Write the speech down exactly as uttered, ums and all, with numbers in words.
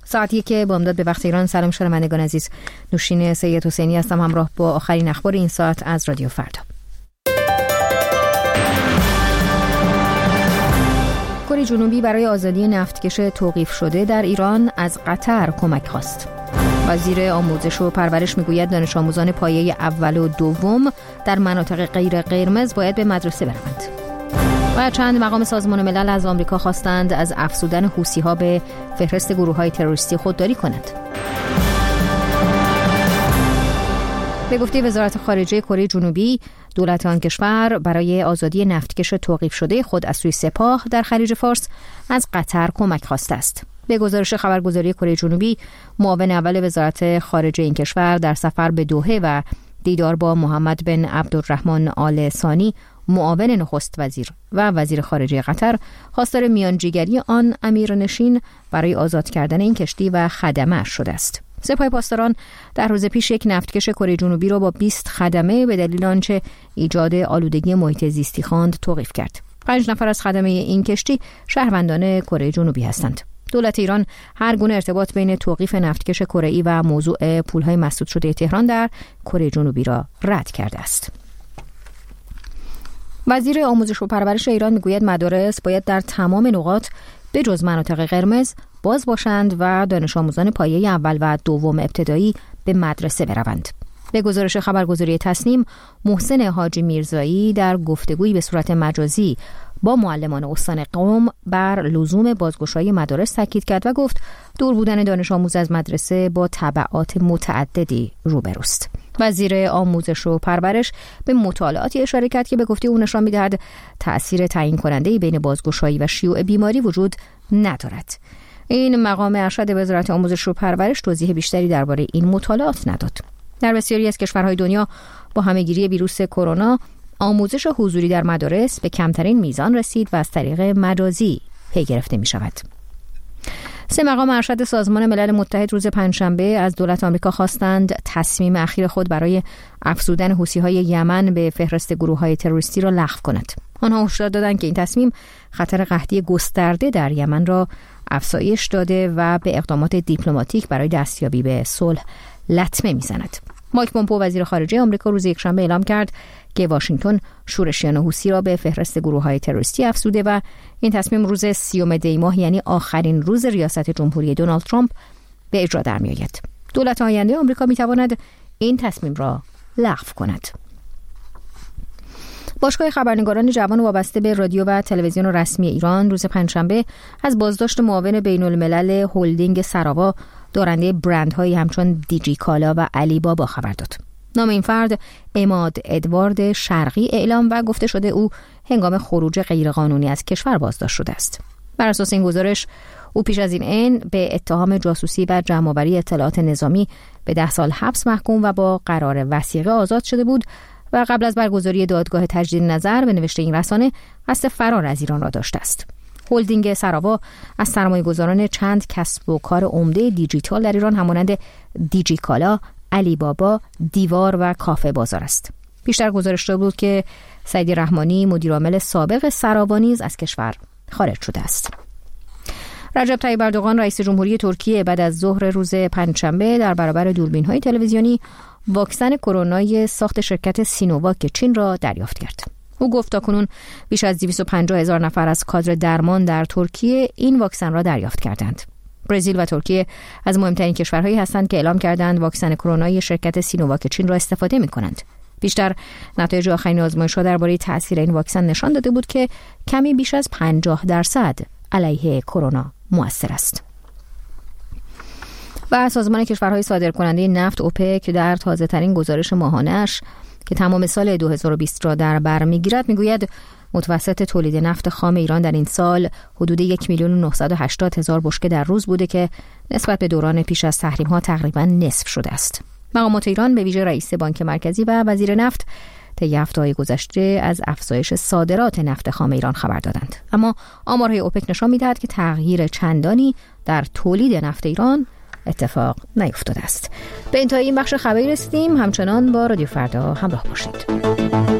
ساعتی که با امداد به وقت ایران. سلام شنوندگان عزیز، نوشین سید حسینی هستم همراه با آخرین اخبار این ساعت از رادیو فردا. کره جنوبی برای آزادی نفتکش توقیف شده در ایران از قطر کمک خواست. وزیر آموزش و پرورش میگوید دانش آموزان پایه اول و دوم در مناطق غیر قرمز باید به مدرسه بروند. و چند مقام سازمان ملل از آمریکا خواستند از افزودن حوثی‌ها به فهرست گروه‌های تروریستی خودداری کنند. به گفته وزارت خارجه کره جنوبی، دولت آن کشور برای آزادی نفتکش توقیف شده خود از سوی سپاه در خلیج فارس از قطر کمک خواسته است. به گزارش خبرگزاری کره جنوبی، معاون اول وزارت خارجه این کشور در سفر به دوحه و دیدار با محمد بن عبدالرحمن آل ثانی، معاون نخست وزیر و وزیر خارجه قطر، خواستار میانجیگری آن امیرنشین برای آزاد کردن این کشتی و خدمه شده است. سپاه پاسداران در روز پیش یک نفتکش کره جنوبی را با بیست خدمه به دلیل آنچه ایجاد آلودگی محیط زیستی خواند توقیف کرد. پنج نفر از خدمه این کشتی شهروندان کره جنوبی هستند. دولت ایران هر گونه ارتباط بین توقیف نفتکش کره‌ای و موضوع پولهای مسدود شده تهران در کره جنوبی را رد کرده است. وزیر آموزش و پرورش ایران میگوید مدارس باید در تمام نقاط به جز مناطق قرمز باز باشند و دانش آموزان پایه اول و دوم ابتدایی به مدرسه بروند. به گزارش خبرگزاری تسنیم، محسن حاجی میرزایی در گفتگویی به صورت مجازی با معلمان استان قم بر لزوم بازگشایی مدارس تاکید کرد و گفت دور بودن دانش آموز از مدرسه با تبعات متعددی روبروست. وزیر آموزش و پرورش به مطالعاتی اشاره کرد که به گفته او نشان می‌دهد تأثیر تعیین کننده‌ای بین بازگشایی و شیوع بیماری وجود ندارد. این مقام ارشد وزارت آموزش و پرورش توضیح بیشتری درباره این مطالعات نداد. در بسیاری از کشورهای دنیا با همه‌گیری ویروس کرونا، آموزش حضوری در مدارس به کمترین میزان رسید و از طریق مجازی پی گرفته می شود. سه مقام ارشد سازمان ملل متحد روز پنجشنبه از دولت آمریکا خواستند تصمیم اخیر خود برای افزودن حوثی‌های یمن به فهرست گروه‌های تروریستی را لغو کند. آنها هشدار دادند که این تصمیم خطر قحطی گسترده در یمن را افزایش داده و به اقدامات دیپلماتیک برای دستیابی به صلح لطمه می‌زند. مایک پومپئو وزیر خارجه آمریکا روز یکشنبه اعلام کرد که واشنگتن شورشیان حوثی را به فهرست گروه‌های تروریستی افزوده و این تصمیم روز سیوم دی ماه، یعنی آخرین روز ریاست جمهوری دونالد ترامپ، به اجرا در می‌آید. دولت آینده آمریکا می‌تواند این تصمیم را لغو کند. باشگاه خبرنگاران جوان وابسته به رادیو و تلویزیون رسمی ایران روز پنجشنبه از بازداشت معاون بین‌الملل هلدینگ سراوا دارنده برندهایی همچون دیجی کالا و علی بابا خبر داد. نام این فرد عماد ادوارد شرقی اعلام و گفته شده او هنگام خروج غیرقانونی از کشور بازداشت شده است. بر اساس این گزارش او پیش از این عین به اتهام جاسوسی و جمع‌آوری اطلاعات نظامی به ده سال حبس محکوم و با قرار وثیقه آزاد شده بود و قبل از برگزاری دادگاه تجدید نظر به نوشته این رسانه قصد فرار از ایران را داشته است. هلدینگ سراوا از سرمایه‌گذاران چند کسب و کار عمده دیجیتال در ایران همانند دیجی کالا، علی بابا، دیوار و کافه بازار است. پیشتر گزارش شده بود که سعید رحمانی مدیرعامل سابق سراوا نیز از کشور خارج شده است. رجب طیب اردوغان رئیس جمهوری ترکیه بعد از ظهر روز پنجشنبه در برابر دوربین‌های تلویزیونی واکسن کرونای ساخت شرکت سینوواک چین را دریافت کرد. او گفت تاکنون بیش از دویست و پنجاه هزار نفر از کادر درمان در ترکیه این واکسن را دریافت کردند. برزیل و ترکیه از مهمترین کشورهایی هستند که اعلام کردند واکسن کرونای شرکت سینوواک چین را استفاده می‌کنند. بیشتر نتایج آخرین آزمایش‌ها درباره تأثیر این واکسن نشان داده بود که کمی بیش از پنجاه درصد علیه کرونا مؤثر است. و سازمان کشورهای صادرکننده نفت اوپک در تازه‌ترین گزارش ماهانه‌اش که تمام سال دو هزار و بیست را در بر می‌گیرد می‌گوید متوسط تولید نفت خام ایران در این سال حدود یک میلیون و نهصد و هشتاد هزار بشکه در روز بوده که نسبت به دوران پیش از تحریم‌ها تقریباً نصف شده است. مقامات ایران به ویژه رئیس بانک مرکزی و وزیر نفت طی هفته‌های گذشته از افزایش صادرات نفت خام ایران خبر دادند، اما آمارهای اوپک نشان می‌دهد که تغییر چندانی در تولید نفت ایران اتفاق نیفتاده است. به انتهای این بخش خبری رسیدیم. همچنان با رادیو فردا همراه باشید.